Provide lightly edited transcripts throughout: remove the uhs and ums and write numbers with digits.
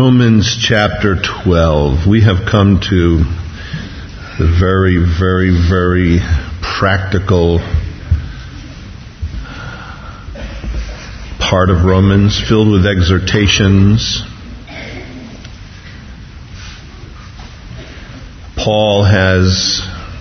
Romans chapter 12. We have come to the very, very, very practical part of Romans, filled with exhortations. Paul has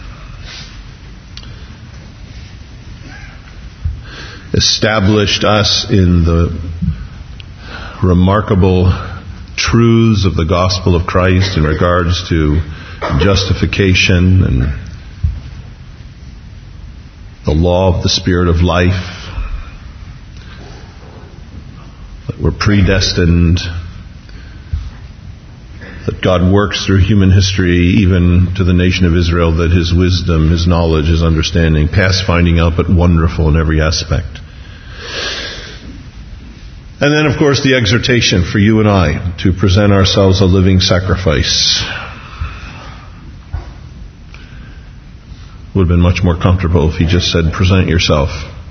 established us in the remarkable truths of the gospel of Christ in regards to justification and the law of the Spirit of life, that we're predestined, that God works through human history, even to the nation of Israel, that His wisdom, His knowledge, His understanding, past finding out, but wonderful in every aspect. And then, of course, the exhortation for you and I to present ourselves a living sacrifice. Would have been much more comfortable if he just said, present yourself.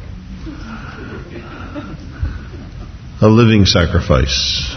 A living sacrifice.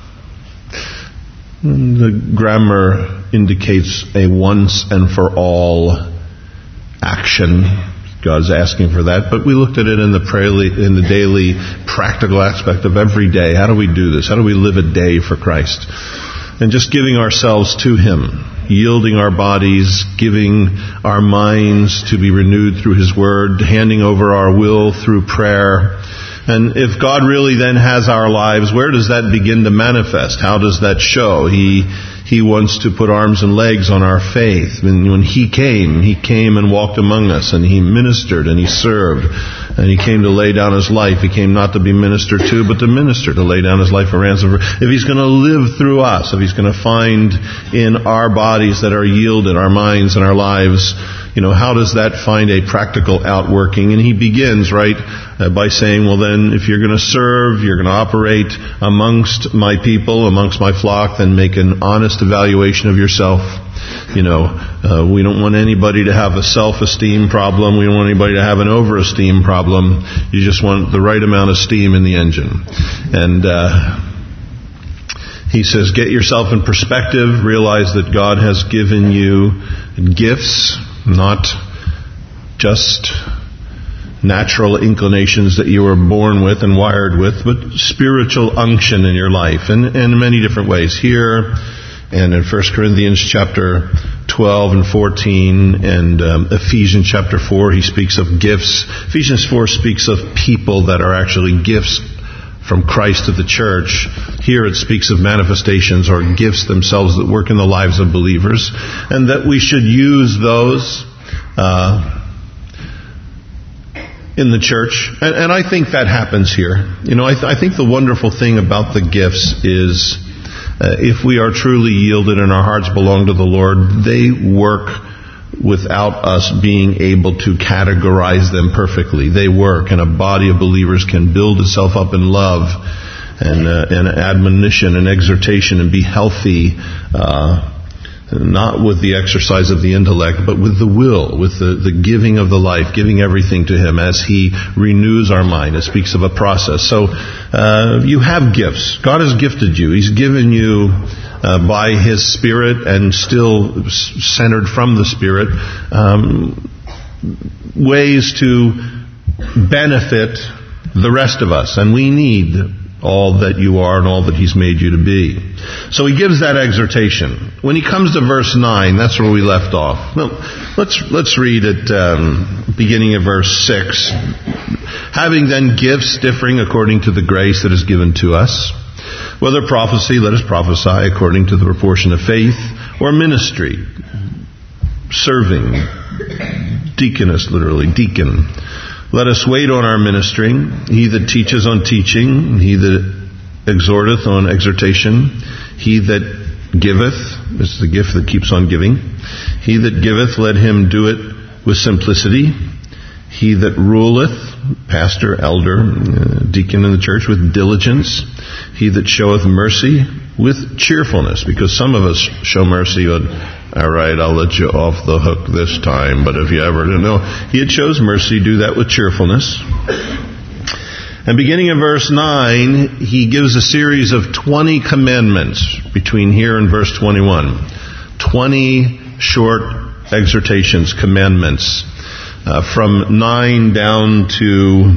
The grammar indicates a once and for all action. God's asking for that, but we looked at it in the daily practical aspect of every day. How do we do this? How do we live a day for Christ? And just giving ourselves to Him, yielding our bodies, giving our minds to be renewed through His Word, handing over our will through prayer. And if God really then has our lives, where does that begin to manifest? How does that show? He wants to put arms and legs on our faith. And when He came and walked among us, and He ministered and He served, and He came to lay down His life. He came not to be ministered to, but to minister, to lay down His life a ransom for. If He's going to live through us, if He's going to find in our bodies that are yielded, our minds and our lives, how does that find a practical outworking? And he begins, by saying, well then, if you're going to serve, you're going to operate amongst my people, amongst my flock, then make an honest evaluation of yourself. We don't want anybody to have a self-esteem problem. We don't want anybody to have an over-esteem problem. You just want the right amount of steam in the engine. And he says, get yourself in perspective. Realize that God has given you gifts, not just natural inclinations that you were born with and wired with, but spiritual unction in your life, and in many different ways. Here and in 1 Corinthians chapter 12 and 14 and Ephesians chapter 4, he speaks of gifts. Ephesians 4 speaks of people that are actually gifts from Christ to the church. Here it speaks of manifestations or gifts themselves that work in the lives of believers, and that we should use those in the church. And I think that happens here. I think the wonderful thing about the gifts is if we are truly yielded and our hearts belong to the Lord, they work without us being able to categorize them perfectly. They work, and a body of believers can build itself up in love and admonition and exhortation and be healthy, not with the exercise of the intellect, but with the will, with the giving of the life, giving everything to Him as He renews our mind. It speaks of a process. So you have gifts. God has gifted you. He's given you by His Spirit, and still centered from the Spirit, ways to benefit the rest of us. And we need all that you are and all that He's made you to be. So he gives that exhortation. When he comes to verse 9, that's where we left off. Well, let's read it beginning of verse 6. Having then gifts differing according to the grace that is given to us, whether prophecy, let us prophesy according to the proportion of faith, or ministry, serving, deaconess, literally, deacon. Let us wait on our ministering. He that teaches on teaching, he that exhorteth on exhortation, he that giveth, this is the gift that keeps on giving, he that giveth, let him do it with simplicity. He that ruleth, pastor, elder, deacon in the church, with diligence. He that showeth mercy with cheerfulness, because some of us show mercy, but all right, I'll let you off the hook this time, but if you ever don't know, he that shows mercy, do that with cheerfulness. And beginning in verse 9, he gives a series of 20 commandments between here and verse 21. 20 short exhortations, commandments. From 9 down to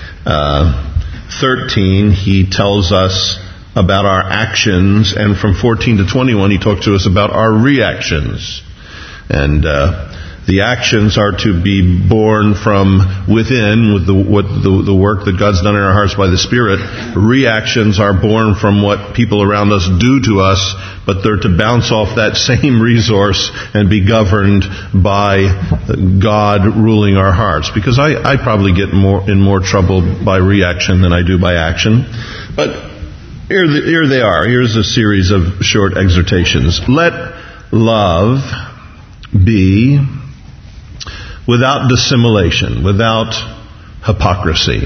13, he tells us about our actions, and from 14 to 21, he talks to us about our reactions. And the actions are to be born from within, with the work that God's done in our hearts by the Spirit. Reactions are born from what people around us do to us, but they're to bounce off that same resource and be governed by God ruling our hearts. Because I probably get in more trouble by reaction than I do by action. But here they are. Here's a series of short exhortations. Let love be without dissimulation, without hypocrisy.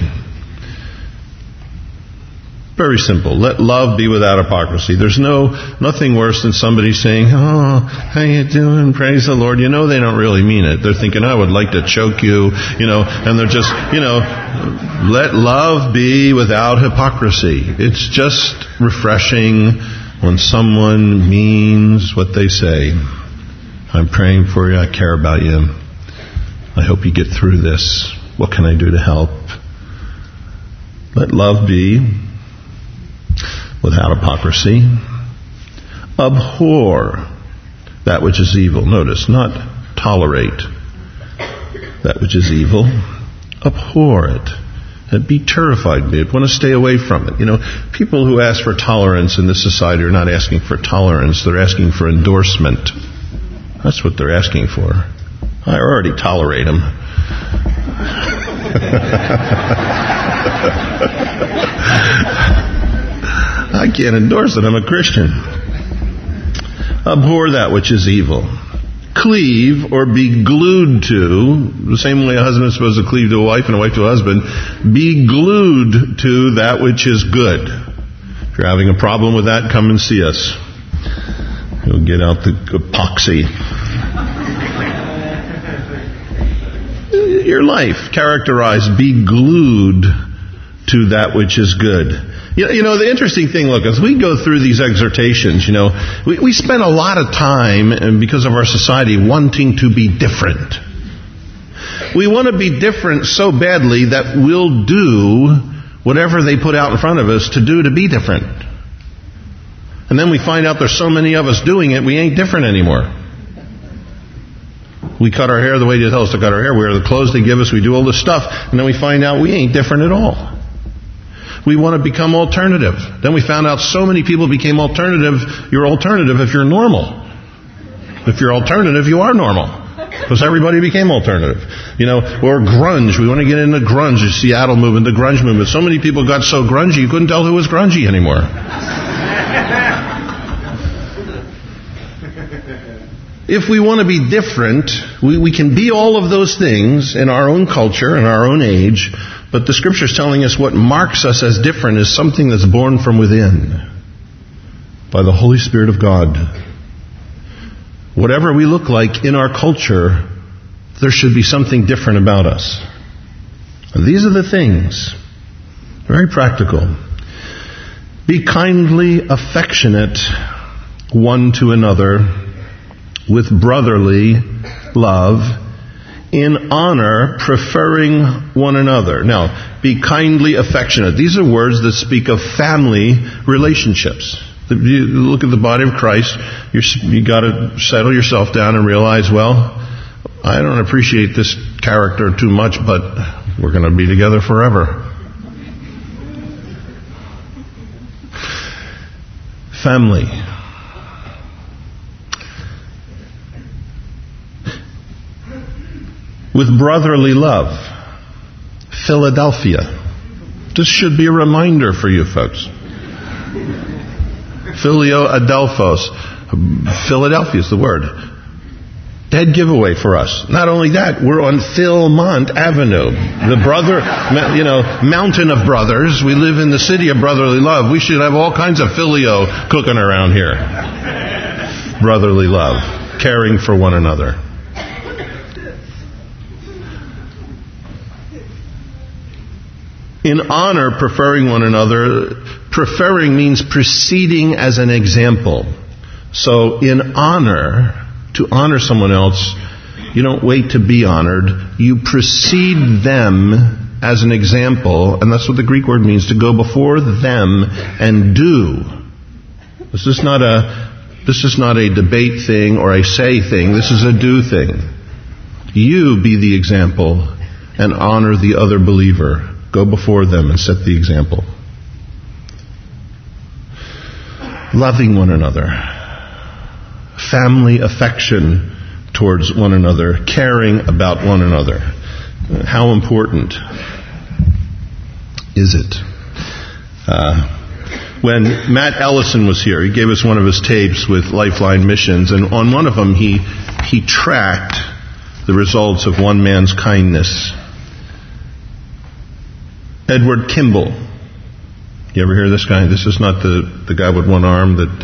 Very simple. Let love be without hypocrisy. There's nothing worse than somebody saying, "Oh, how you doing? Praise the Lord." You know they don't really mean it. They're thinking, "I would like to choke you," and they're just, let love be without hypocrisy. It's just refreshing when someone means what they say. I'm praying for you. I care about you. I hope you get through this. What can I do to help? Let love be without hypocrisy. Abhor that which is evil. Notice, not tolerate that which is evil. Abhor it. And be terrified by it. Want to stay away from it. People who ask for tolerance in this society are not asking for tolerance. They're asking for endorsement. That's what they're asking for. I already tolerate them. I can't endorse it. I'm a Christian. Abhor that which is evil. Cleave or be glued to, the same way a husband is supposed to cleave to a wife and a wife to a husband, be glued to that which is good. If you're having a problem with that, come and see us. We'll get out the epoxy. Your life characterized, be glued to that which is good. The interesting thing, look, as we go through these exhortations, we spend a lot of time, and because of our society, wanting to be different. We want to be different so badly that we'll do whatever they put out in front of us to be different. And then we find out there's so many of us doing it, we ain't different anymore. We cut our hair the way they tell us to cut our hair. We wear the clothes they give us. We do all this stuff. And then we find out we ain't different at all. We want to become alternative. Then we found out so many people became alternative. You're alternative if you're normal. If you're alternative, you are normal. Because everybody became alternative. Or grunge. We want to get into grunge. The Seattle movement, the grunge movement. So many people got so grungy, you couldn't tell who was grungy anymore. If we want to be different, we can be all of those things in our own culture, in our own age, but the Scripture is telling us what marks us as different is something that's born from within, by the Holy Spirit of God. Whatever we look like in our culture, there should be something different about us. And these are the things, very practical. Be kindly affectionate one to another, with brotherly love, in honor, preferring one another. Now, be kindly affectionate. These are words that speak of family relationships. You look at the body of Christ, you got to settle yourself down and realize, well, I don't appreciate this character too much, but we're going to be together forever. Family. With brotherly love. Philadelphia. This should be a reminder for you folks. Filio Adelphos. Philadelphia is the word. Dead giveaway for us. Not only that, we're on Philmont Avenue. The mountain of brothers. We live in the city of brotherly love. We should have all kinds of filio cooking around here. Brotherly love. Caring for one another. In honor, preferring one another. Preferring means preceding as an example. So in honor, to honor someone else, you don't wait to be honored. You precede them as an example, and that's what the Greek word means, to go before them and do. This is not a debate thing or a say thing. This is a do thing. You be the example and honor the other believer. Go before them and set the example. Loving one another. Family affection towards one another. Caring about one another. How important is it? When Matt Ellison was here, he gave us one of his tapes with Lifeline Missions, and on one of them he tracked the results of one man's kindness. Edward Kimball. You ever hear of this guy? This is not the guy with one arm that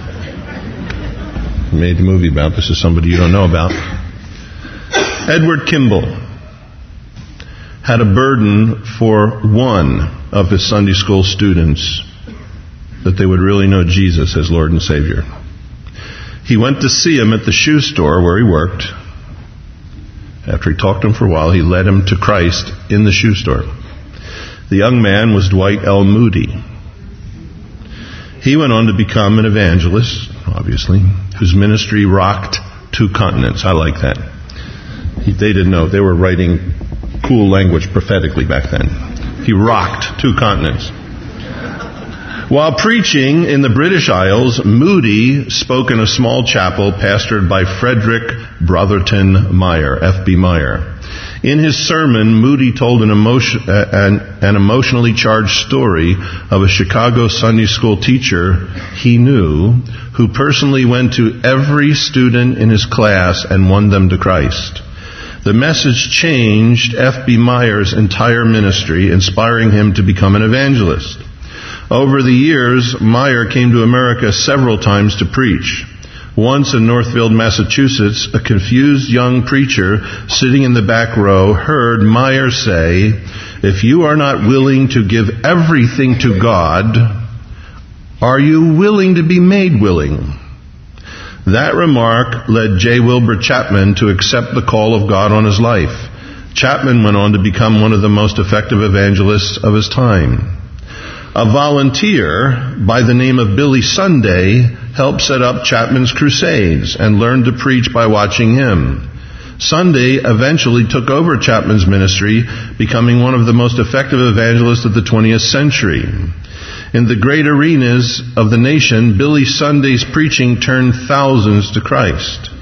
made the movie about. This is somebody you don't know about. Edward Kimball had a burden for one of his Sunday school students, that they would really know Jesus as Lord and Savior. He went to see him at the shoe store where he worked. After he talked to him for a while, he led him to Christ in the shoe store. The young man was Dwight L. Moody. He went on to become an evangelist, obviously, whose ministry rocked 2 continents. I like that. They didn't know. They were writing cool language prophetically back then. He rocked 2 continents. While preaching in the British Isles, Moody spoke in a small chapel pastored by Frederick Brotherton Meyer, F.B. Meyer. In his sermon, Moody told an emotionally charged story of a Chicago Sunday school teacher he knew who personally went to every student in his class and won them to Christ. The message changed F.B. Meyer's entire ministry, inspiring him to become an evangelist. Over the years, Meyer came to America several times to preach. Once in Northfield, Massachusetts, a confused young preacher sitting in the back row heard Meyer say, "If you are not willing to give everything to God, are you willing to be made willing?" That remark led J. Wilbur Chapman to accept the call of God on his life. Chapman went on to become one of the most effective evangelists of his time. A volunteer by the name of Billy Sunday helped set up Chapman's crusades and learned to preach by watching him. Sunday eventually took over Chapman's ministry, becoming one of the most effective evangelists of the 20th century. In the great arenas of the nation, Billy Sunday's preaching turned thousands to Christ.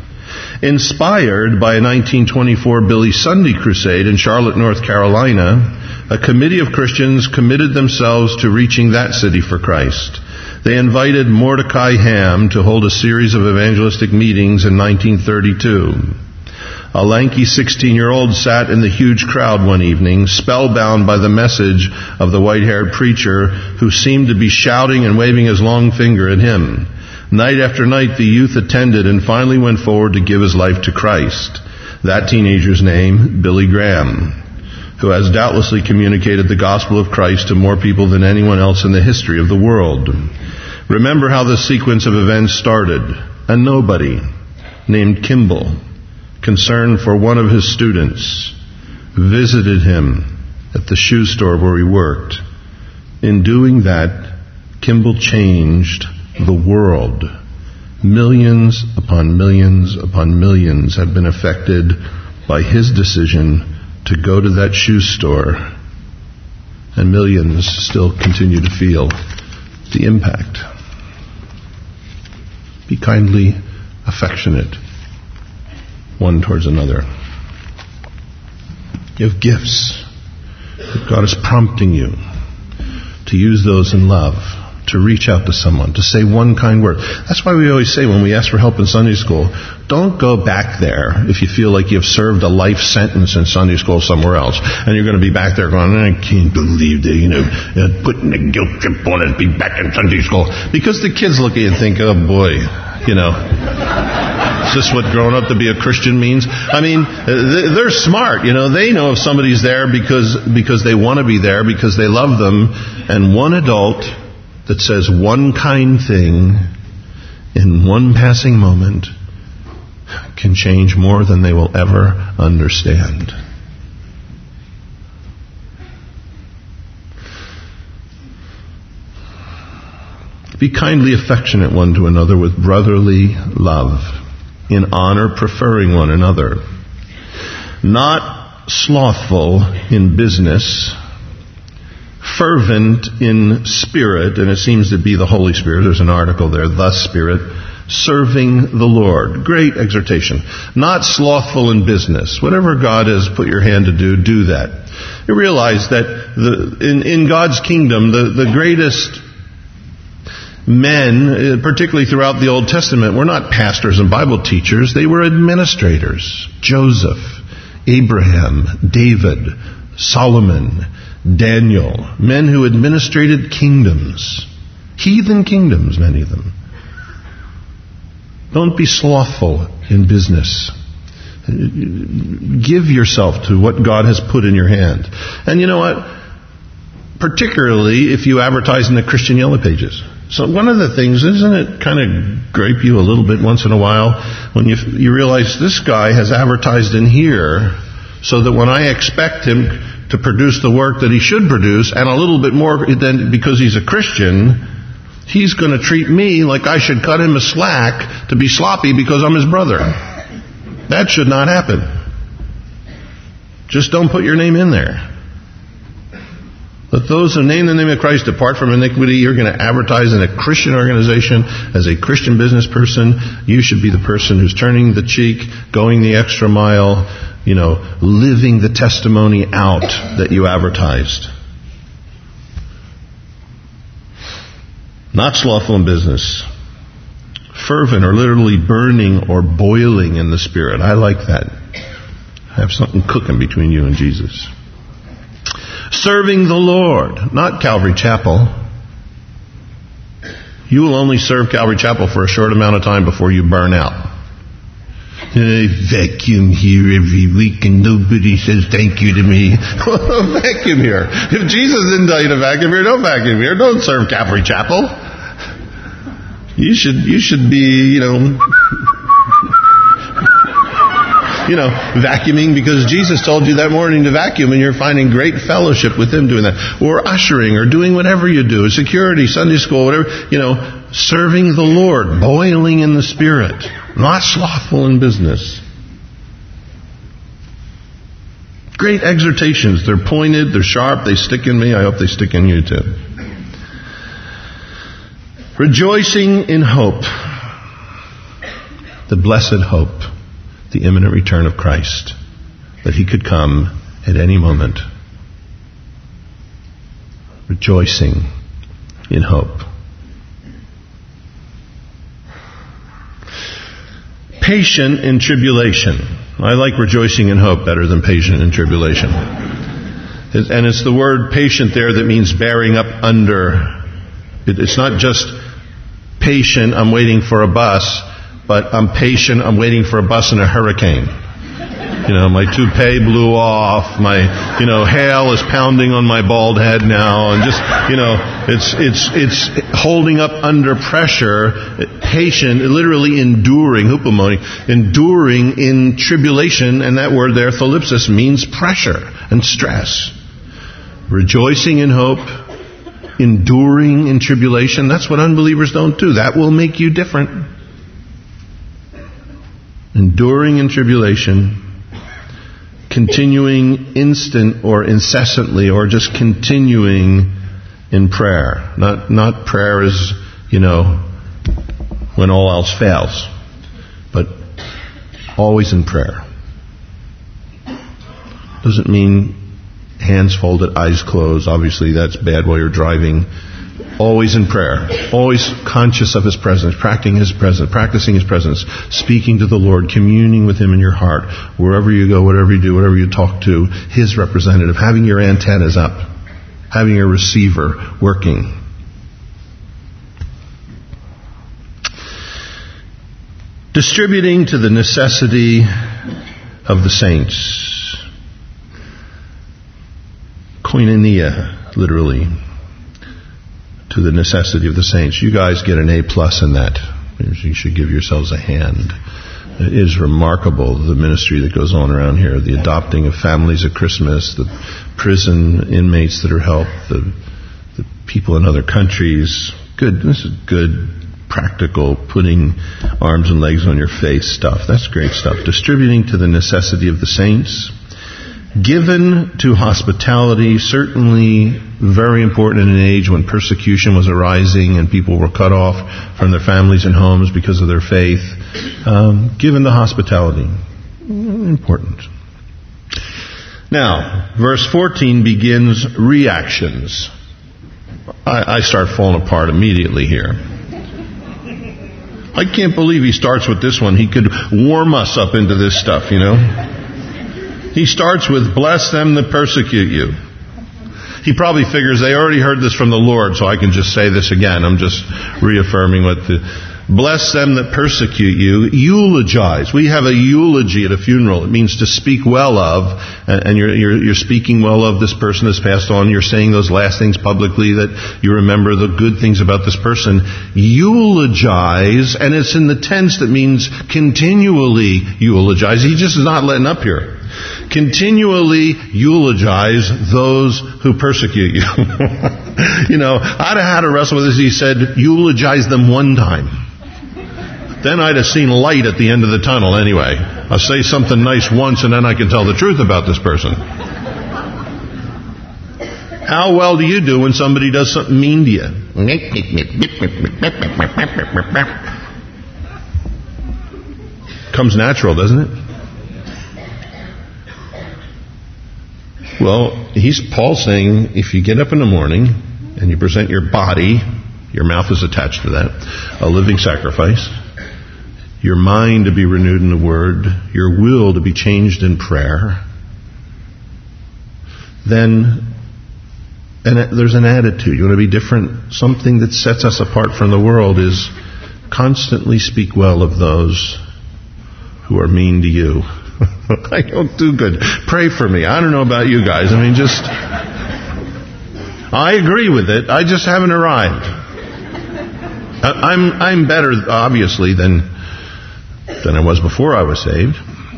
Inspired by a 1924 Billy Sunday crusade in Charlotte, North Carolina, a committee of Christians committed themselves to reaching that city for Christ. They invited Mordecai Ham to hold a series of evangelistic meetings in 1932. A lanky 16-year-old sat in the huge crowd one evening, spellbound by the message of the white-haired preacher who seemed to be shouting and waving his long finger at him. Night after night, the youth attended and finally went forward to give his life to Christ. That teenager's name, Billy Graham, who has doubtlessly communicated the gospel of Christ to more people than anyone else in the history of the world. Remember how the sequence of events started. A nobody named Kimball, concerned for one of his students, visited him at the shoe store where he worked. In doing that, Kimball changed the world. Millions upon millions upon millions have been affected by his decision to go to that shoe store, and millions still continue to feel the impact. Be kindly affectionate one towards another. You have gifts that God is prompting you to use those in love, to reach out to someone, to say one kind word. That's why we always say when we ask for help in Sunday school, don't go back there if you feel like you've served a life sentence in Sunday school somewhere else, and you're going to be back there going, I can't believe that, putting a guilt trip on it, be back in Sunday school. Because the kids look at you and think, oh boy, Is this what growing up to be a Christian means? I mean, they're smart. They know if somebody's there because they want to be there, because they love them. And one adult that says one kind thing in one passing moment can change more than they will ever understand. Be kindly affectionate one to another with brotherly love, in honor preferring one another. Not slothful in business, fervent in spirit, and it seems to be the Holy Spirit. There's an article there, the Spirit, serving the Lord. Great exhortation. Not slothful in business. Whatever God has put your hand to do that. You realize that in God's kingdom, the greatest men, particularly throughout the Old Testament, were not pastors and Bible teachers. They were administrators. Joseph, Abraham, David, Solomon, Daniel. Men who administrated kingdoms. Heathen kingdoms, many of them. Don't be slothful in business. Give yourself to what God has put in your hand. And you know what? Particularly if you advertise in the Christian Yellow Pages. So one of the things, isn't it kind of grape you a little bit once in a while when you realize this guy has advertised in here so that when I expect him to produce the work that he should produce and a little bit more than because he's a Christian, he's going to treat me like I should cut him a slack to be sloppy because I'm his brother. That should not happen. Just don't put your name in there. Let those who name the name of Christ depart from iniquity. You're going to advertise in a Christian organization as a Christian business person. You should be the person who's turning the cheek, going the extra mile, living the testimony out that you advertised. Not slothful in business. Fervent or literally burning or boiling in the Spirit. I like that. Have something cooking between you and Jesus. Serving the Lord, not Calvary Chapel. You will only serve Calvary Chapel for a short amount of time before you burn out. I vacuum here every week and nobody says thank you to me. Vacuum here. If Jesus didn't tell you to vacuum here, don't vacuum here. Don't serve Calvary Chapel. You should be, vacuuming because Jesus told you that morning to vacuum and you're finding great fellowship with Him doing that. Or ushering or doing whatever you do. Security, Sunday school, whatever. Serving the Lord. Boiling in the Spirit. Not slothful in business. Great exhortations. They're pointed, they're sharp, they stick in me. I hope they stick in you too. Rejoicing in hope. The blessed hope. The imminent return of Christ, that He could come at any moment. Rejoicing in hope. Patient in tribulation. I like rejoicing in hope better than patient in tribulation. And it's the word patient there that means bearing up under. It's not just patient, I'm waiting for a bus, but I'm patient, I'm waiting for a bus in a hurricane. My toupee blew off, my, hail is pounding on my bald head now, and just, it's holding up under pressure, patient, literally enduring, hupomone, enduring in tribulation, and that word there, thalipsis, means pressure and stress. Rejoicing in hope, enduring in tribulation, that's what unbelievers don't do. That will make you different. Enduring in tribulation, continuing instant or incessantly, or just continuing in prayer. Not prayer as, when all else fails, but always in prayer. Doesn't mean hands folded, eyes closed. Obviously that's bad while you're driving. Always in prayer. Always conscious of His presence, practicing His presence, speaking to the Lord, communing with Him in your heart, wherever you go, whatever you do, whatever you talk to, His representative, having your antennas up, having your receiver working. Distributing to the necessity of the saints. Koinonia, literally, to the necessity of the saints. You guys get an A+ in that. You should give yourselves a hand. It is remarkable, the ministry that goes on around here. The adopting of families at Christmas, the prison inmates that are helped, the people in other countries. Good. This is good, practical, putting arms and legs on your face stuff. That's great stuff. Distributing to the necessity of the saints. Given to hospitality, certainly very important in an age when persecution was arising and people were cut off from their families and homes because of their faith. Given to hospitality. Important. Now, verse 14 begins reactions. I start falling apart immediately here. I can't believe he starts with this one. He could warm us up into this stuff, you know. He starts with, bless them that persecute you. He probably figures they already heard this from the Lord, so I can just say this again. I'm just reaffirming what bless them that persecute you. Eulogize. We have a eulogy at a funeral. It means to speak well of, and you're speaking well of this person that's passed on. You're saying those last things publicly, that you remember the good things about this person. Eulogize, and it's in the tense that means continually eulogize. He just is not letting up here. Continually eulogize those who persecute you. You know, I'd have had to wrestle with this. He said, eulogize them one time. Then I'd have seen light at the end of the tunnel anyway. I'll say something nice once and then I can tell the truth about this person. How well do you do when somebody does something mean to you? Comes natural, doesn't it? Well, Paul's saying, if you get up in the morning and you present your body, your mouth is attached to that, a living sacrifice, your mind to be renewed in the Word, your will to be changed in prayer, then there's an attitude. You want to be different. Something that sets us apart from the world is constantly speak well of those who are mean to you. I don't do good. Pray for me. I don't know about you guys. I mean, I agree with it. I just haven't arrived. I'm better, obviously, than I was before I was saved.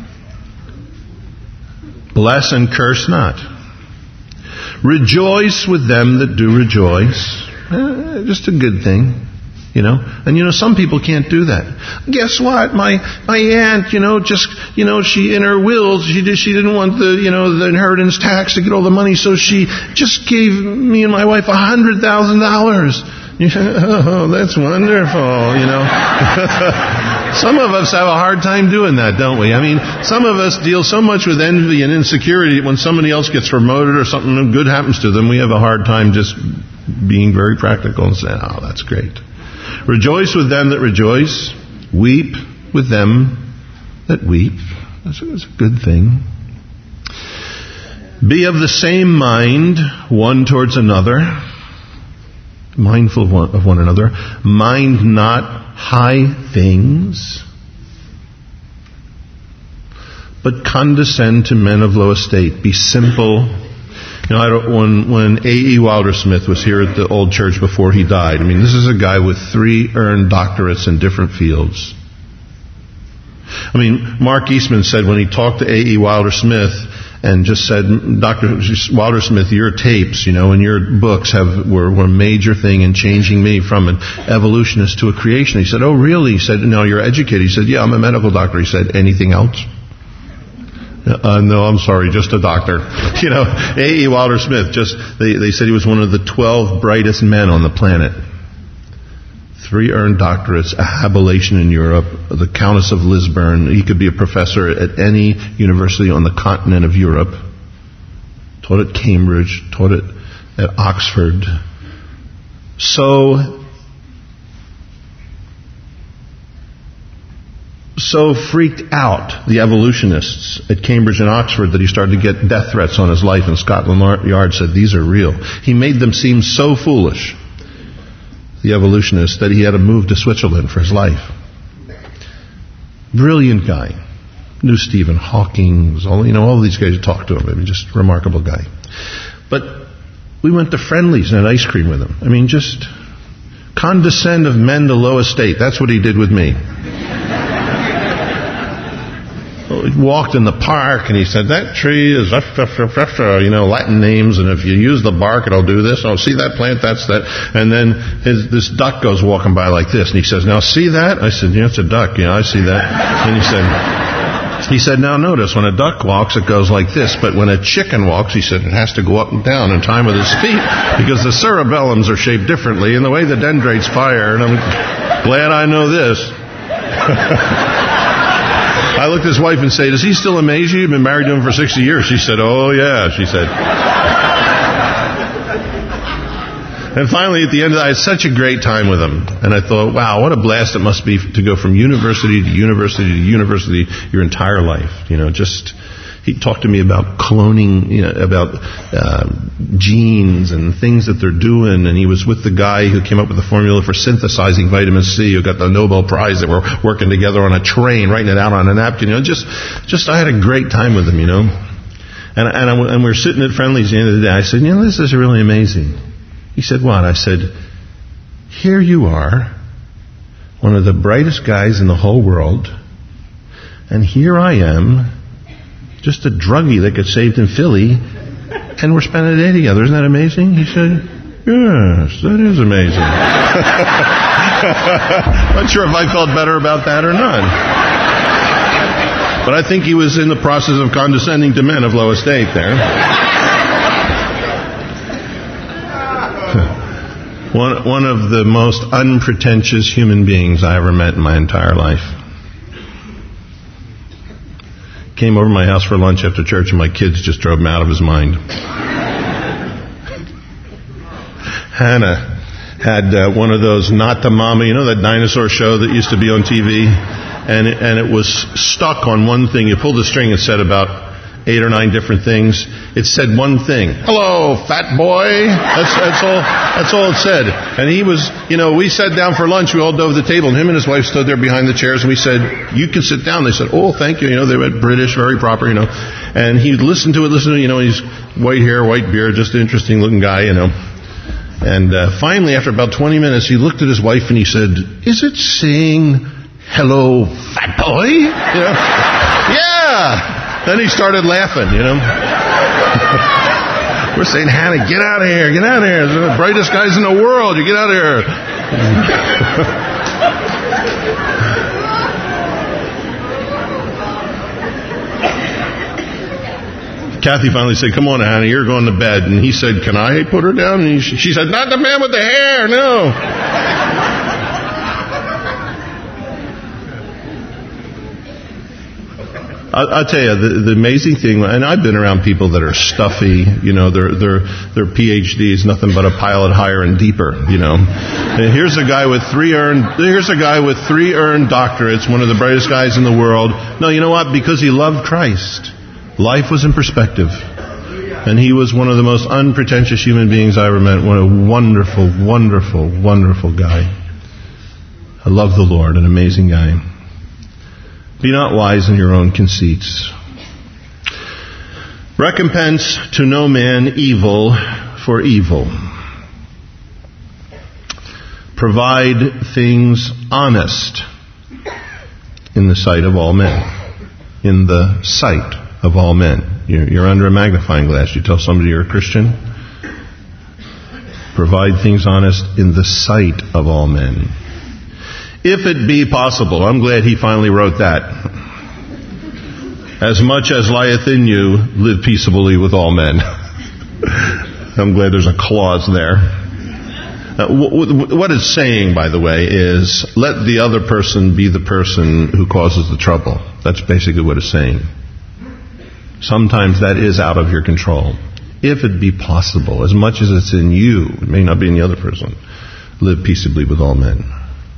Bless and curse not. Rejoice with them that do rejoice. Just a good thing. You know, and some people can't do that. Guess what? My aunt, she in her will, she didn't want the inheritance tax to get all the money, so she just gave me and my wife $100,000. Oh, that's wonderful, Some of us have a hard time doing that, don't we? I mean, some of us deal so much with envy and insecurity when somebody else gets promoted or something good happens to them, we have a hard time just being very practical and saying, oh, that's great. Rejoice with them that rejoice. Weep with them that weep. That's a good thing. Be of the same mind one towards another. Mindful of one another. Mind not high things, but condescend to men of low estate. Be simple. When A.E. Wildersmith was here at the old church before he died, I mean, this is a guy with 3 earned doctorates in different fields. I mean, Mark Eastman said when he talked to A.E. Wildersmith and just said, Dr. Wildersmith, your tapes, and your books were a major thing in changing me from an evolutionist to a creationist. He said, oh, really? He said, no, you're educated. He said, yeah, I'm a medical doctor. He said, anything else? No, I'm sorry, just a doctor. A.E. Wildersmith, they said he was one of the 12 brightest men on the planet. 3 earned doctorates, a habilation in Europe, the Countess of Lisburn. He could be a professor at any university on the continent of Europe. Taught at Cambridge, taught at Oxford. So freaked out, the evolutionists at Cambridge and Oxford, that he started to get death threats on his life, and Scotland Yard said, these are real. He made them seem so foolish, the evolutionists, that he had to move to Switzerland for his life. Brilliant guy. Knew Stephen Hawking, all these guys talked to him. I mean, just a remarkable guy. But we went to Friendly's and had ice cream with him. I mean, just condescend of men to low estate. That's what he did with me. He walked in the park and he said, that tree is, Latin names, and if you use the bark, it'll do this. Oh, see that plant? That's that. And then this duck goes walking by like this, and he says, now see that? I said, yeah, it's a duck. Yeah, I see that. And he said, now notice, when a duck walks, it goes like this, but when a chicken walks, he said, it has to go up and down in time with his feet, because the cerebellums are shaped differently, and the way the dendrites fire, and I'm glad I know this. I looked at his wife and said, does he still amaze you? You've been married to him for 60 years. She said, oh yeah, she said. And finally, at the end of that, I had such a great time with him. And I thought, wow, what a blast it must be to go from university to university to university your entire life. He talked to me about cloning, about genes and things that they're doing. And he was with the guy who came up with the formula for synthesizing vitamin C, who got the Nobel Prize. That were working together on a train, writing it out on a napkin. I had a great time with him, And we're sitting at Friendly's at the end of the day. I said, this is really amazing. He said, what? I said, here you are, one of the brightest guys in the whole world, and here I am, just a druggie that got saved in Philly, and we're spending a day together. Isn't that amazing? He said, yes, that is amazing. Not sure if I felt better about that or not. But I think he was in the process of condescending to men of low estate there. One of the most unpretentious human beings I ever met in my entire life. Came over to my house for lunch after church, and my kids just drove him out of his mind. Hannah had one of those Not the Mama, that dinosaur show that used to be on TV, and it was stuck on one thing. You pulled the string, it said about 8 or 9 different things. It said one thing. Hello, fat boy. That's all it said. And he was, we sat down for lunch. We all dove the table, and him and his wife stood there behind the chairs, and we said, you can sit down. They said, oh, thank you. They were British, very proper, And he listened to it, he's white hair, white beard, just an interesting looking guy, And finally, after about 20 minutes, he looked at his wife and he said, is it saying, hello, fat boy? Yeah. Then he started laughing, We're saying, Hannah, get out of here, get out of here. They're the brightest guys in the world. You get out of here. Kathy finally said, come on, Hannah, you're going to bed. And he said, can I put her down? And she said, not the man with the hair, no. I'll tell you, the amazing thing, and I've been around people that are stuffy, they're PhDs, nothing but a pilot higher and deeper, And here's a guy with 3 earned doctorates, one of the brightest guys in the world. No, you know what? Because he loved Christ. Life was in perspective. And he was one of the most unpretentious human beings I ever met. What a wonderful, wonderful, wonderful guy. I love the Lord, an amazing guy. Be not wise in your own conceits. Recompense to no man evil for evil. Provide things honest in the sight of all men. In the sight of all men. You're under a magnifying glass. You tell somebody you're a Christian. Provide things honest in the sight of all men. If it be possible. I'm glad he finally wrote that. As much as lieth in you, live peaceably with all men. I'm glad there's a clause there. What it's saying, by the way, is let the other person be the person who causes the trouble. That's basically what it's saying. Sometimes that is out of your control. If it be possible, as much as it's in you, it may not be in the other person, live peaceably with all men.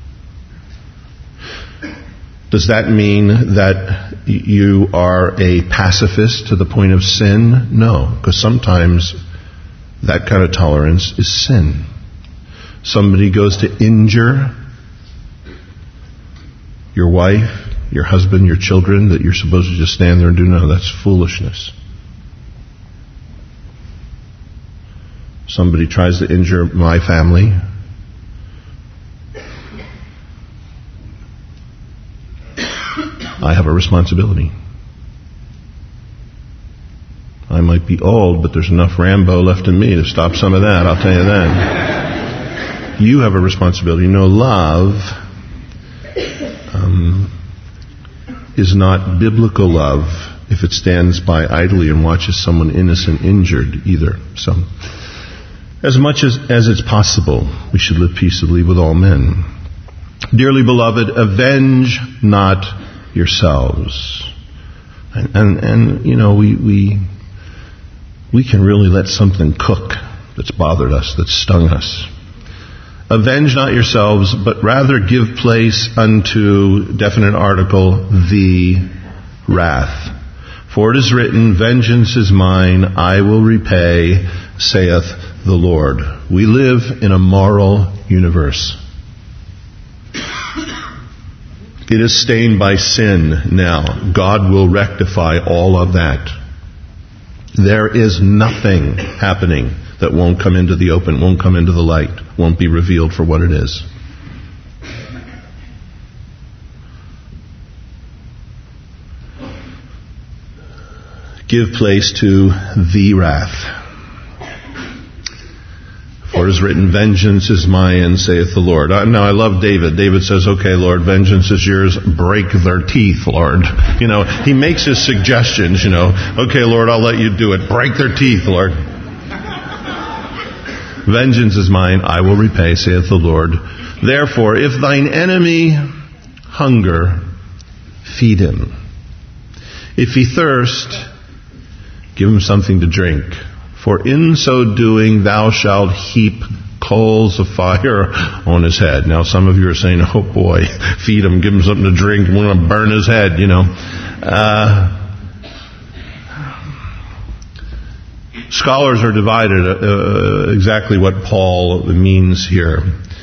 Does that mean that you are a pacifist to the point of sin? No, because sometimes that kind of tolerance is sin. Somebody goes to injure your wife, your husband, your children, that you're supposed to just stand there and do? No, that's foolishness. Somebody tries to injure my family, I have a responsibility. I might be old, but there's enough Rambo left in me to stop some of that, I'll tell you that. You have a responsibility. Love is not biblical love if it stands by idly and watches someone innocent injured either. So, as much as it's possible, we should live peaceably with all men. Dearly beloved, avenge not yourselves. And we can really let something cook that's bothered us, that's stung us. Avenge not yourselves, but rather give place unto, definite article, the wrath. For it is written, vengeance is mine, I will repay, saith the Lord. We live in a moral universe. It is stained by sin now. God will rectify all of that. There is nothing happening that won't come into the open, won't come into the light, won't be revealed for what it is. Give place to the wrath. For it is written, vengeance is mine, saith the Lord. Now I love David. David says, okay, Lord, vengeance is yours. Break their teeth, Lord. He makes his suggestions, Okay, Lord, I'll let you do it. Break their teeth, Lord. Vengeance is mine, I will repay, saith the Lord. Therefore, if thine enemy hunger, feed him. If he thirst, give him something to drink. For in so doing thou shalt heap coals of fire on his head. Now some of you are saying, oh boy, feed him, give him something to drink, we're going to burn his head, Scholars are divided exactly what Paul means here.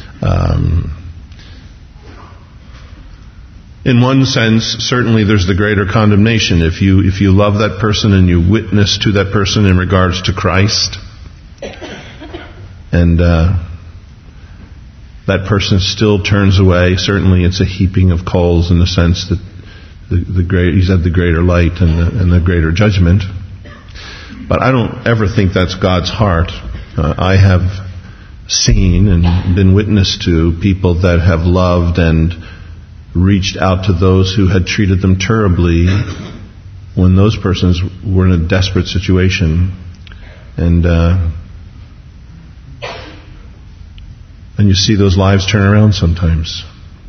In one sense, certainly there's the greater condemnation. If you love that person and you witness to that person in regards to Christ, and that person still turns away, certainly it's a heaping of coals in the sense that he's at the greater light and the greater judgment. But I don't ever think that's God's heart. I have seen and been witness to people that have loved and reached out to those who had treated them terribly when those persons were in a desperate situation, and you see those lives turn around sometimes.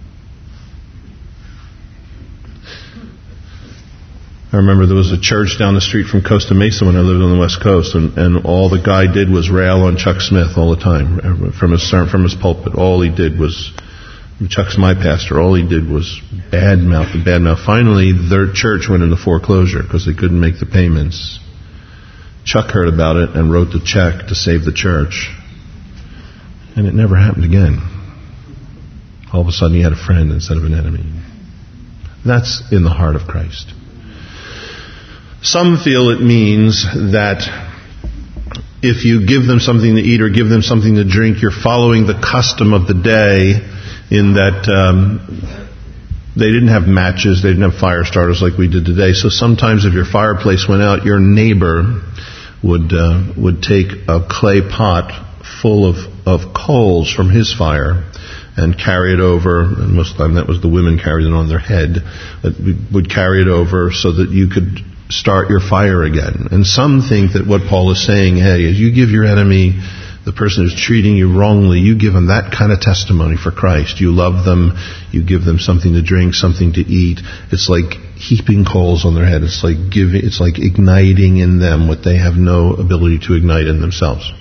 I remember there was a church down the street from Costa Mesa when I lived on the West Coast, and all the guy did was rail on Chuck Smith all the time from his pulpit. All he did was, Chuck's my pastor, all he did was badmouth. Finally, their church went into foreclosure because they couldn't make the payments. Chuck heard about it and wrote the check to save the church. And it never happened again. All of a sudden he had a friend instead of an enemy. That's in the heart of Christ. Some feel it means that if you give them something to eat or give them something to drink, you're following the custom of the day, in that they didn't have matches, they didn't have fire starters like we did today. So sometimes if your fireplace went out, your neighbor would take a clay pot full of coals from his fire and carry it over, and most of the time that was the women carried it on their head, would carry it over so that you could start your fire again. And some think that what Paul is saying, hey, as you give your enemy, the person who's treating you wrongly, you give them that kind of testimony for Christ. You love them, you give them something to drink, something to eat. It's like heaping coals on their head. It's like igniting in them what they have no ability to ignite in themselves.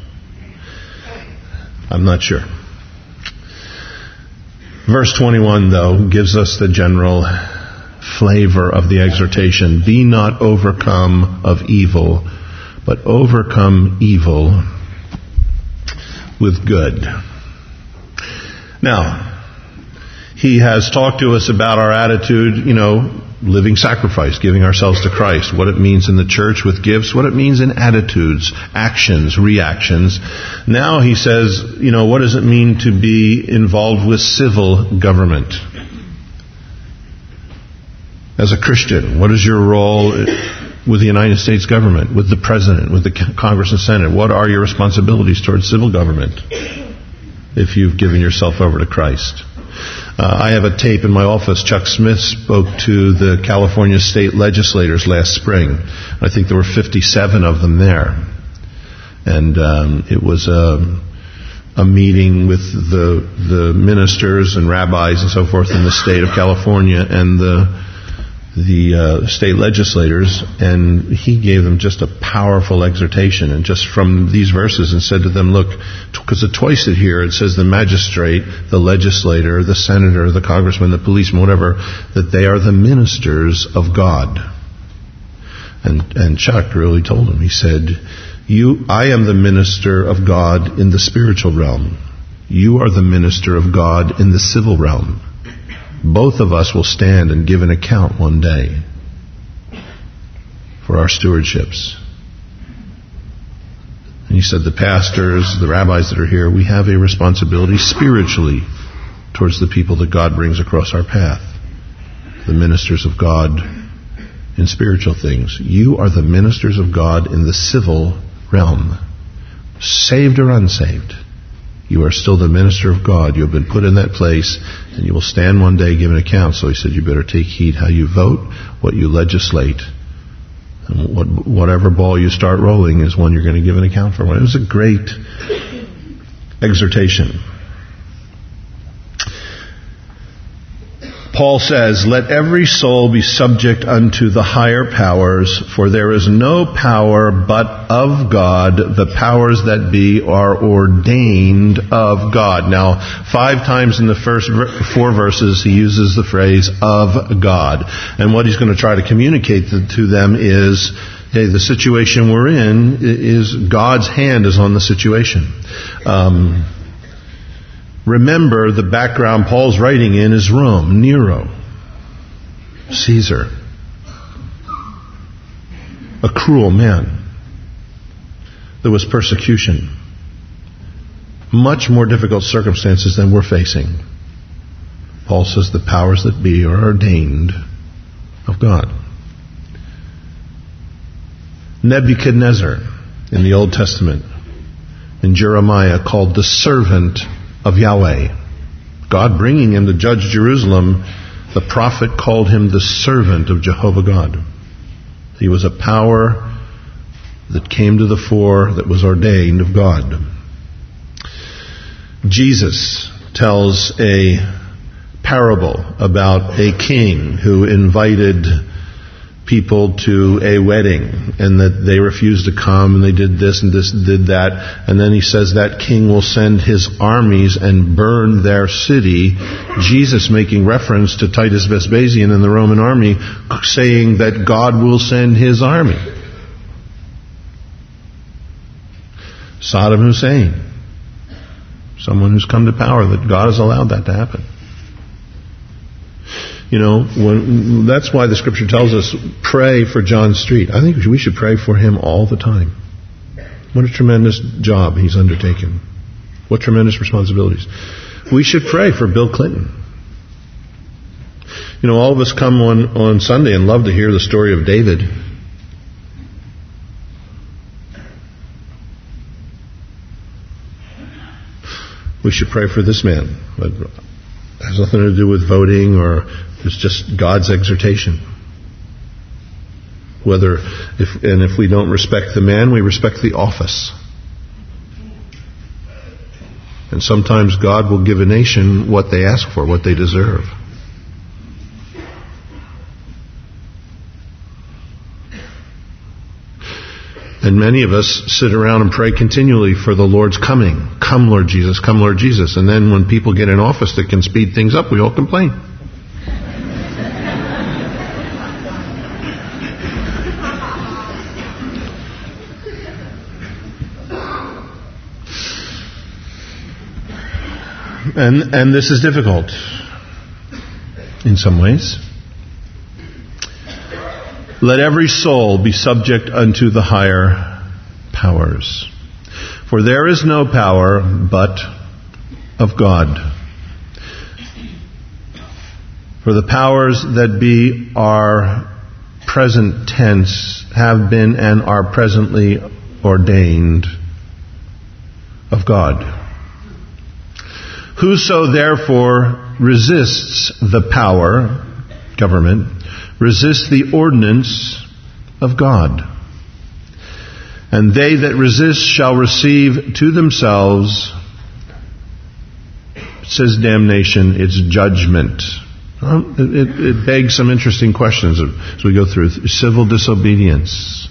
I'm not sure. Verse 21, though, gives us the general flavor of the exhortation. Be not overcome of evil, but overcome evil with good. Now, He has talked to us about our attitude, living sacrifice, giving ourselves to Christ, what it means in the church with gifts, what it means in attitudes, actions, reactions. Now he says, what does it mean to be involved with civil government? As a Christian, what is your role with the United States government, with the President, with the Congress and Senate? What are your responsibilities towards civil government if you've given yourself over to Christ? I have a tape in my office. Chuck Smith spoke to the California state legislators last spring. I think there were 57 of them there. And it was a meeting with the ministers and rabbis and so forth in the state of California and the state legislators, and he gave them just a powerful exhortation, and just from these verses, and said to them, look, because twice here it says the magistrate, the legislator, the senator, the congressman, the policeman, whatever, that they are the ministers of God. And Chuck really told him, he said, I am the minister of God in the spiritual realm. You are the minister of God in the civil realm. Both of us will stand and give an account one day for our stewardships. And he said the pastors, the rabbis that are here, we have a responsibility spiritually towards the people that God brings across our path. The ministers of God in spiritual things. You are the ministers of God in the civil realm. Saved or unsaved. You are still the minister of God. You have been put in that place, and you will stand one day giving account. So he said, you better take heed how you vote, what you legislate, and whatever ball you start rolling is one you're going to give an account for. It was a great exhortation. Paul says, let every soul be subject unto the higher powers, for there is no power but of God. The powers that be are ordained of God. Now, 5 times in the first 4 verses, he uses the phrase of God. And what he's going to try to communicate to them is, hey, the situation we're in is God's hand is on the situation. Remember, the background Paul's writing in is Rome, Nero, Caesar, a cruel man. There was persecution, much more difficult circumstances than we're facing. Paul says the powers that be are ordained of God. Nebuchadnezzar in the Old Testament, in Jeremiah, called the servant of Yahweh. God bringing him to judge Jerusalem, the prophet called him the servant of Jehovah God. He was a power that came to the fore that was ordained of God. Jesus tells a parable about a king who invited people to a wedding, and that they refused to come, and they did this and this and did that, and then he says that king will send his armies and burn their city. Jesus making reference to Titus Vespasian and the Roman army, saying that God will send his army. Saddam Hussein, someone who's come to power, that God has allowed that to happen. That's why the Scripture tells us, pray for John Street. I think we should pray for him all the time. What a tremendous job he's undertaken. What tremendous responsibilities. We should pray for Bill Clinton. All of us come on Sunday and love to hear the story of David. We should pray for this man. But it has nothing to do with voting, or it's just God's exhortation. If we don't respect the man, we respect the office. And sometimes God will give a nation what they ask for, what they deserve. And many of us sit around and pray continually for the Lord's coming. Come, Lord Jesus, come, Lord Jesus. And then when people get in office that can speed things up, we all complain. And this is difficult. in some ways. Let every soul be subject unto the higher powers. For there is no power but of God. For the powers that be are present tense, have been and are presently ordained of God. Whoso therefore resists the power, government, resists the ordinance of God. And they that resist shall receive to themselves, it says damnation, it's judgment. It begs some interesting questions as we go through. Civil disobedience.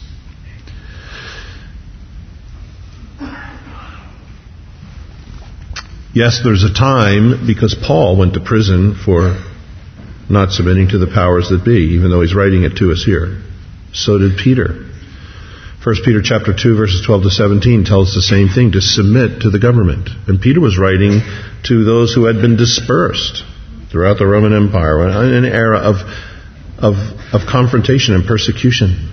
Yes, there's a time, because Paul went to prison for not submitting to the powers that be, even though he's writing it to us here. So did Peter. 1 Peter chapter 2, verses 12 to 17 tells the same thing, to submit to the government. And Peter was writing to those who had been dispersed throughout the Roman Empire, in an era of confrontation and persecution.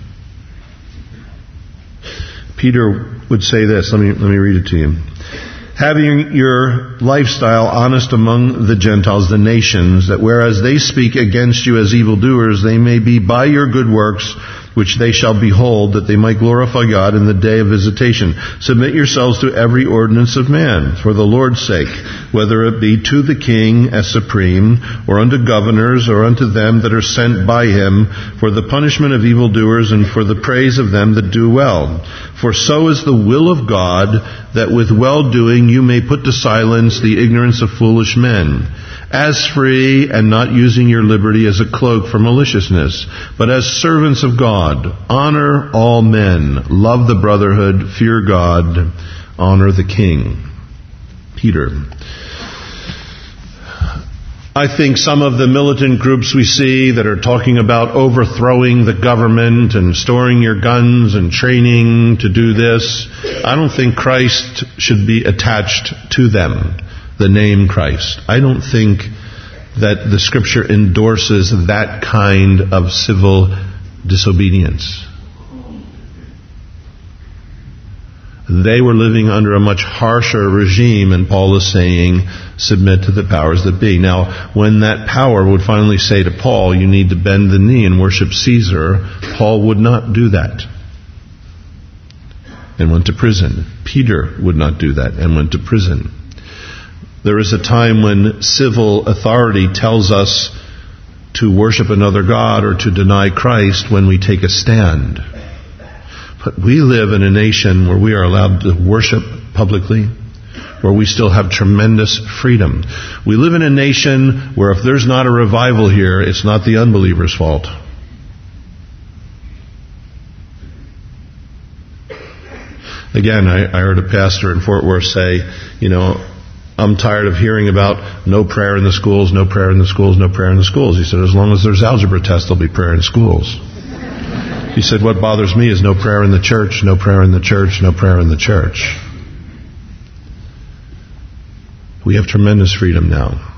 Peter would say this, let me read it to you. Having your lifestyle honest among the Gentiles, the nations, that whereas they speak against you as evildoers, they may be by your good works, which they shall behold, that they might glorify God in the day of visitation. Submit yourselves to every ordinance of man, for the Lord's sake, whether it be to the king as supreme, or unto governors, or unto them that are sent by him, for the punishment of evildoers, and for the praise of them that do well. For so is the will of God, that with well-doing you may put to silence the ignorance of foolish men. As free, and not using your liberty as a cloak for maliciousness, but as servants of God. Honor all men. Love the brotherhood. Fear God. Honor the king. Peter. I think some of the militant groups we see that are talking about overthrowing the government and storing your guns and training to do this, I don't think Christ should be attached to them. The name Christ. I don't think that the Scripture endorses that kind of civil disobedience. They were living under a much harsher regime, and Paul is saying, submit to the powers that be. Now, when that power would finally say to Paul, you need to bend the knee and worship Caesar, Paul would not do that and went to prison. Peter would not do that and went to prison. There is a time when civil authority tells us to worship another God or to deny Christ when we take a stand. But we live in a nation where we are allowed to worship publicly, where we still have tremendous freedom. We live in a nation where if there's not a revival here, it's not the unbeliever's fault. Again, I heard a pastor in Fort Worth say, I'm tired of hearing about no prayer in the schools, no prayer in the schools, no prayer in the schools. He said, as long as there's algebra tests, there'll be prayer in schools. He said, what bothers me is no prayer in the church, no prayer in the church, no prayer in the church. We have tremendous freedom now.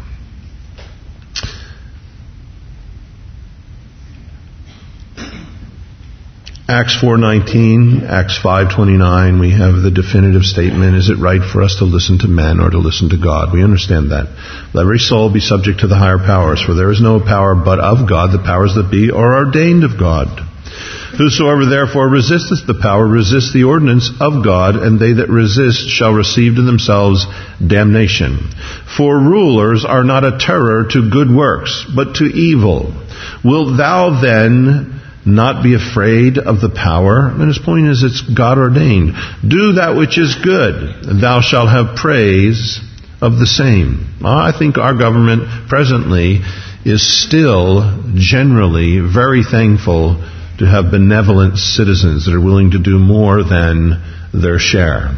Acts 4:19, Acts 5:29, we have the definitive statement, is it right for us to listen to men or to listen to God? We understand that. Let every soul be subject to the higher powers, for there is no power but of God. The powers that be are ordained of God. Whosoever therefore resisteth the power resists the ordinance of God, and they that resist shall receive to themselves damnation. For rulers are not a terror to good works, but to evil. Wilt thou then not be afraid of the power? And his point is, it's God ordained. Do that which is good, and thou shalt have praise of the same. I think our government presently is still generally very thankful to have benevolent citizens that are willing to do more than their share.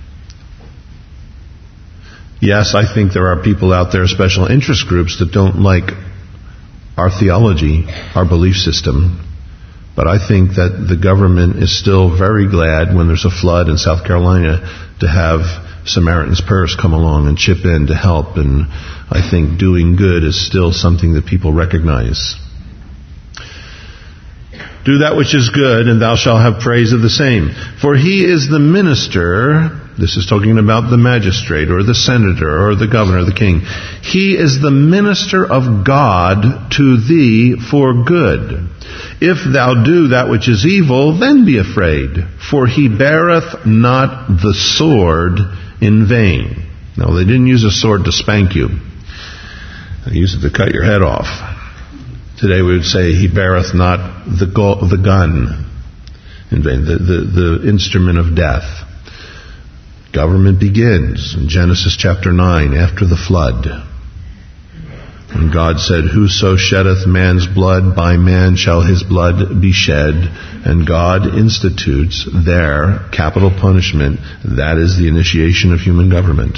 Yes, I think there are people out there, special interest groups, that don't like our theology, our belief system. But I think that the government is still very glad when there's a flood in South Carolina to have Samaritan's Purse come along and chip in to help, and I think doing good is still something that people recognize. Do that which is good, and thou shalt have praise of the same. For he is the minister, this is talking about the magistrate, or the senator, or the governor, or the king. He is the minister of God to thee for good. If thou do that which is evil, then be afraid, for he beareth not the sword in vain. No, they didn't use a sword to spank you. They used it to cut your head off. Today we would say, he beareth not the gun in vain, the instrument of death. Government begins in Genesis chapter 9, after the flood. When God said, whoso sheddeth man's blood, by man shall his blood be shed. And God institutes their capital punishment. That is the initiation of human government.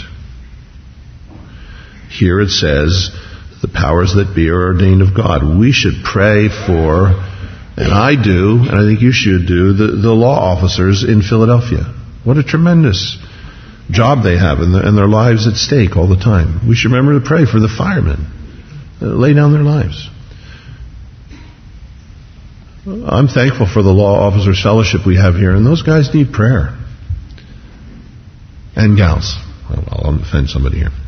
Here it says, the powers that be are ordained of God. We should pray for, and I do, and I think you should do, the law officers in Philadelphia. What a tremendous job they have, and their lives at stake all the time. We should remember to pray for the firemen. Lay down their lives. I'm thankful for the Law Officers Fellowship we have here, and those guys need prayer. And gals. I'll offend somebody here.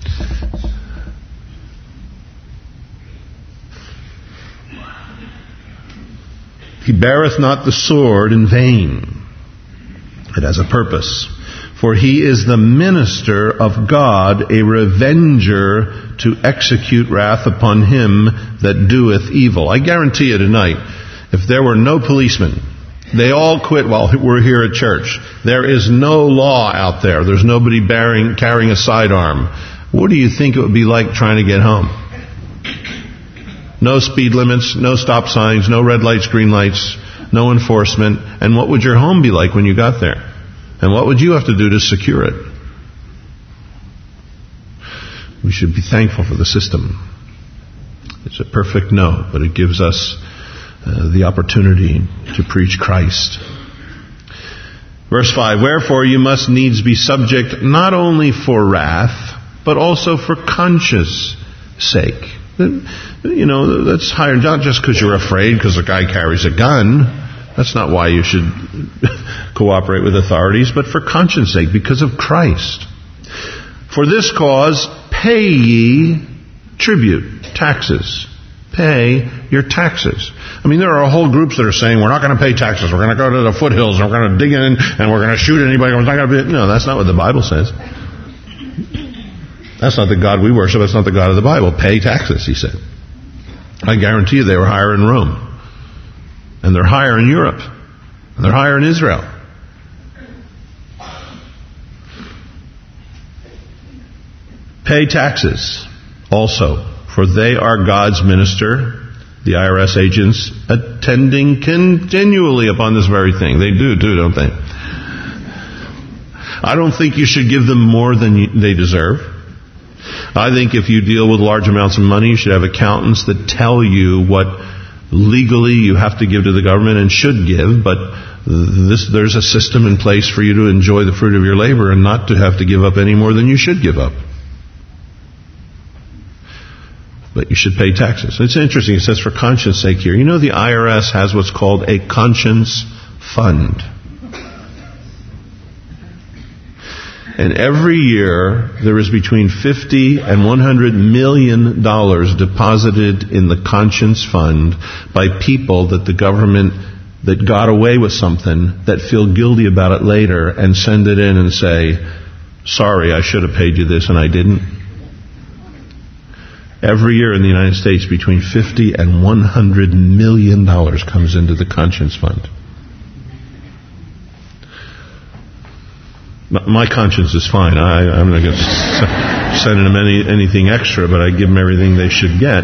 He beareth not the sword in vain. It has a purpose. For he is the minister of God, a revenger to execute wrath upon him that doeth evil. I guarantee you tonight, if there were no policemen, they all quit while we're here at church. There is no law out there. There's nobody carrying a sidearm. What do you think it would be like trying to get home? No speed limits, no stop signs, no red lights, green lights, no enforcement. And what would your home be like when you got there? And what would you have to do to secure it? We should be thankful for the system. It's a perfect no, but it gives us the opportunity to preach Christ. Verse 5, wherefore you must needs be subject not only for wrath, but also for conscience sake. You know, that's higher, not just because you're afraid because a guy carries a gun. That's not why you should cooperate with authorities, but for conscience sake, because of Christ. For this cause, pay ye tribute, taxes. Pay your taxes. I mean, there are whole groups that are saying, we're not going to pay taxes, we're going to go to the foothills, and we're going to dig in, and we're going to shoot anybody. No, that's not what the Bible says. That's not the God we worship, that's not the God of the Bible. Pay taxes, he said. I guarantee you they were higher in Rome. And they're higher in Europe. And they're higher in Israel. Pay taxes also, for they are God's minister, the IRS agents, attending continually upon this very thing. They do too, don't they? I don't think you should give them more than they deserve. I think if you deal with large amounts of money, you should have accountants that tell you what legally you have to give to the government and should give, but there's a system in place for you to enjoy the fruit of your labor and not to have to give up any more than you should give up. But you should pay taxes. It's interesting, it says for conscience sake here. You know the IRS has what's called a conscience fund. And every year, there is between $50 and $100 million deposited in the conscience fund by people that the government that got away with something that feel guilty about it later and send it in and say, sorry, I should have paid you this and I didn't. Every year in the United States, between $50 and $100 million comes into the conscience fund. My conscience is fine. I'm not going to send them anything extra, but I give them everything they should get.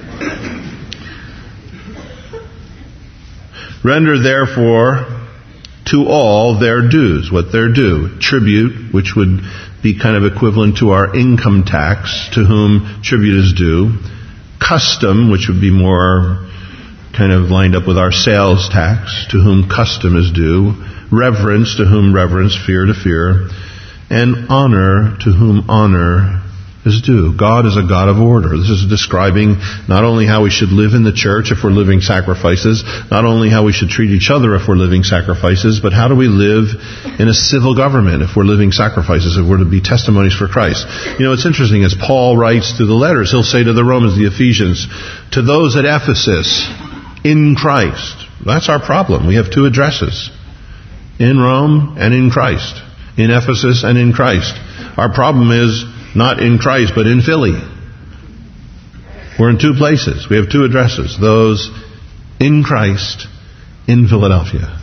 Render therefore to all their dues, what they're due. Tribute, which would be kind of equivalent to our income tax, to whom tribute is due. Custom, which would be more kind of lined up with our sales tax, to whom custom is due. Reverence, to whom reverence, fear to fear. and honor to whom honor is due. God is a God of order. This is describing not only how we should live in the church if we're living sacrifices, not only how we should treat each other if we're living sacrifices, but how do we live in a civil government if we're living sacrifices, if we're to be testimonies for Christ. You know, it's interesting, as Paul writes through the letters, he'll say to the Romans, the Ephesians, to those at Ephesus, in Christ. That's our problem. We have two addresses. In Rome and in Christ. In Ephesus and in Christ. Our problem is not in Christ, but in Philly. We're in two places. We have two addresses. Those in Christ in Philadelphia.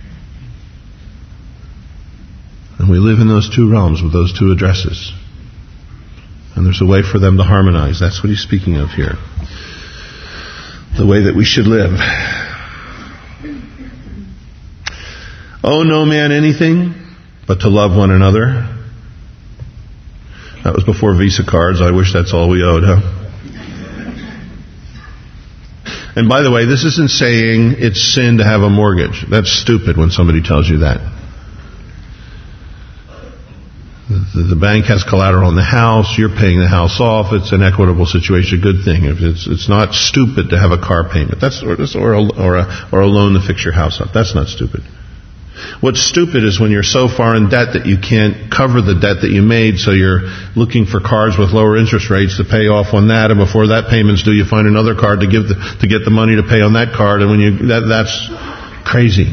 And we live in those two realms with those two addresses. And there's a way for them to harmonize. That's what he's speaking of here. The way that we should live. Owe no man anything but to love one another. That was before Visa cards. I wish that's all we owed, huh? And by the way, this isn't saying it's sin to have a mortgage. That's stupid when somebody tells you that. The bank has collateral on the house. You're paying the house off. It's an equitable situation. A good thing. It's not stupid to have a car payment. Or a loan to fix your house up. That's not stupid. What's stupid is when you're so far in debt that you can't cover the debt that you made, so you're looking for cards with lower interest rates to pay off on that, and before that payment's due, you find another card to get the money to pay on that card, and that's crazy.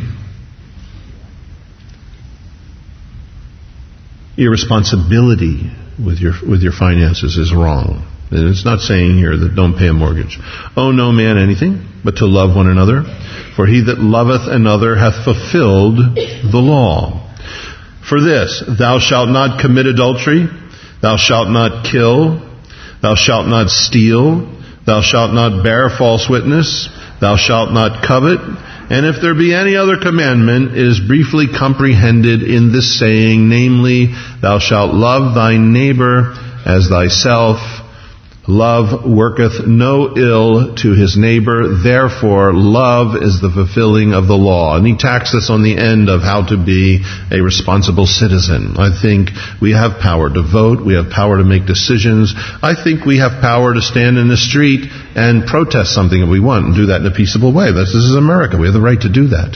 Irresponsibility with your finances is wrong. And it's not saying here that don't pay a mortgage. Owe no man anything but to love one another. For he that loveth another hath fulfilled the law. For this, thou shalt not commit adultery, thou shalt not kill, thou shalt not steal, thou shalt not bear false witness, thou shalt not covet. And if there be any other commandment, it is briefly comprehended in this saying, namely, thou shalt love thy neighbor as thyself. Love worketh no ill to his neighbor, therefore love is the fulfilling of the law. And he tacks this on the end of how to be a responsible citizen. I think we have power to vote, we have power to make decisions. I think we have power to stand in the street and protest something if we want and do that in a peaceable way. This is America. We have the right to do that.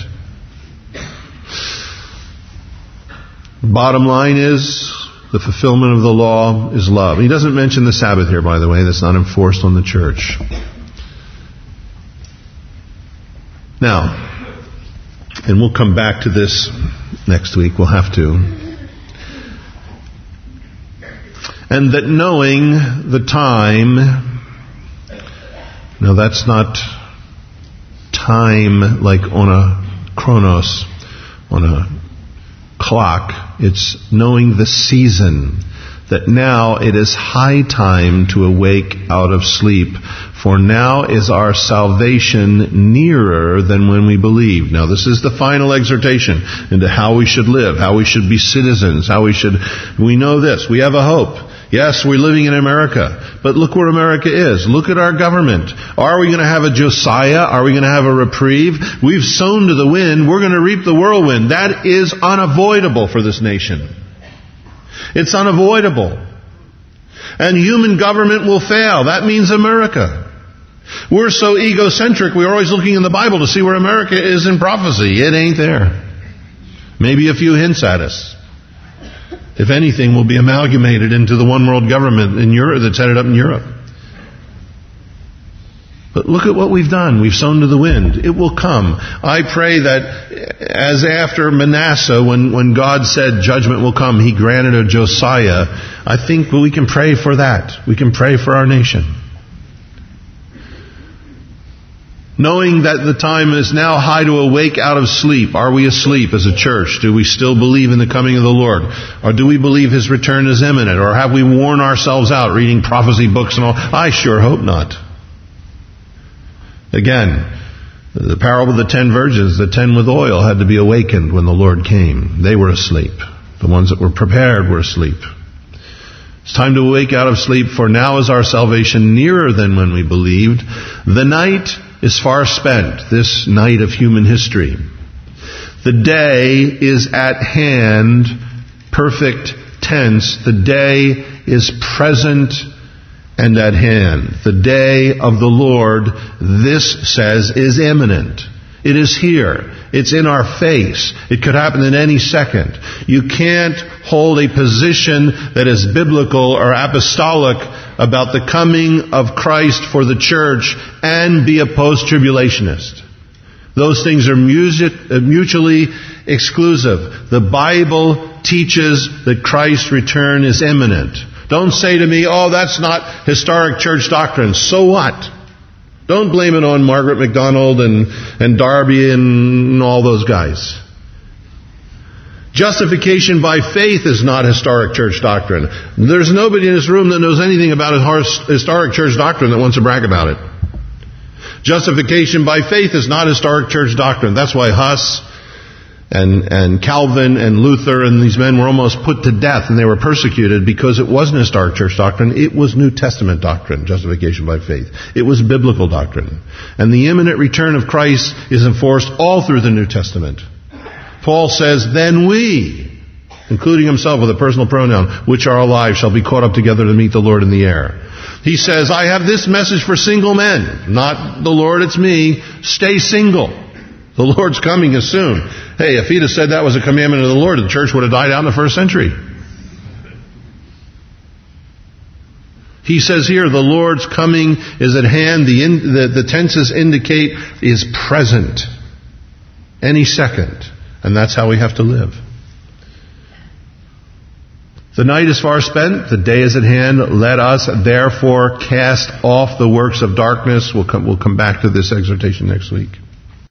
Bottom line is, the fulfillment of the law is love. He doesn't mention the Sabbath here, by the way. That's not enforced on the church. Now, and we'll come back to this next week. We'll have to. And that knowing the time, now that's not time like on a chronos, on a clock. It's knowing the season, that now it is high time to awake out of sleep, for now is our salvation nearer than when we believed. Now this is the final exhortation into how we should live, how we should be citizens, we know this, we have a hope. Yes, we're living in America, but look where America is. Look at our government. Are we going to have a Josiah? Are we going to have a reprieve? We've sown to the wind. We're going to reap the whirlwind. That is unavoidable for this nation. It's unavoidable. And human government will fail. That means America. We're so egocentric, we're always looking in the Bible to see where America is in prophecy. It ain't there. Maybe a few hints at us. If anything, will be amalgamated into the one world government in Europe that's headed up in Europe. But look at what we've done. We've sown to the wind. It will come. I pray that as after Manasseh, when God said judgment will come, He granted a Josiah. I think we can pray for that. We can pray for our nation. Knowing that the time is now high to awake out of sleep. Are we asleep as a church? Do we still believe in the coming of the Lord? Or do we believe His return is imminent? Or have we worn ourselves out reading prophecy books and all? I sure hope not. Again, the parable of the 10 virgins, the 10 with oil, had to be awakened when the Lord came. They were asleep. The ones that were prepared were asleep. It's time to awake out of sleep, for now is our salvation nearer than when we believed. The night is far spent, this night of human history. The day is at hand, perfect tense, the day is present and at hand. The day of the Lord, this says, is imminent. It is here. It's in our face. It could happen in any second. You can't hold a position that is biblical or apostolic about the coming of Christ for the church and be a post-tribulationist. Those things are mutually exclusive. The Bible teaches that Christ's return is imminent. Don't say to me, oh, that's not historic church doctrine. So what? Don't blame it on Margaret MacDonald and Darby and all those guys. Justification by faith is not historic church doctrine. There's nobody in this room that knows anything about historic church doctrine that wants to brag about it. Justification by faith is not historic church doctrine. That's why Huss and Calvin and Luther and these men were almost put to death and they were persecuted because it wasn't historic church doctrine. It was New Testament doctrine, justification by faith. It was biblical doctrine. And the imminent return of Christ is enforced all through the New Testament. Paul says, then we, including himself with a personal pronoun, which are alive, shall be caught up together to meet the Lord in the air. He says, I have this message for single men. Not the Lord, it's me. Stay single. The Lord's coming is soon. Hey, if he'd have said that was a commandment of the Lord, the church would have died out in the first century. He says here, the Lord's coming is at hand. The tenses indicate is present. Any second. And that's how we have to live. The night is far spent, the day is at hand. Let us therefore cast off the works of darkness. We'll come back to this exhortation next week.